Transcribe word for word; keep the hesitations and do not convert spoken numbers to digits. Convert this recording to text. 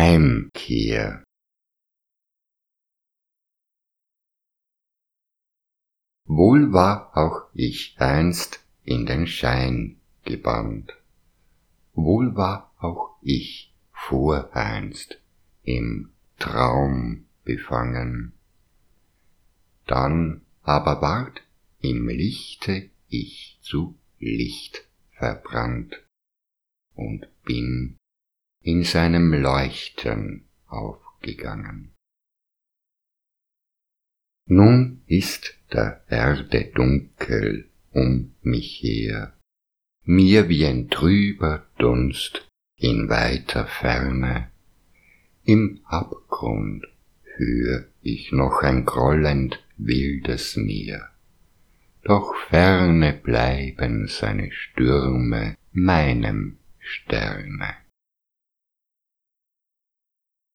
Heimkehr. Wohl war auch ich einst in den Schein gebannt, wohl war auch ich voreinst im Traum befangen, dann aber ward im Lichte ich zu Licht verbrannt und bin in seinem Leuchten aufgegangen. Nun ist der Erde dunkel um mich her, mir wie ein trüber Dunst in weiter Ferne, im Abgrund hör ich noch ein grollend wildes Meer, doch ferne bleiben seine Stürme meinem Sterne.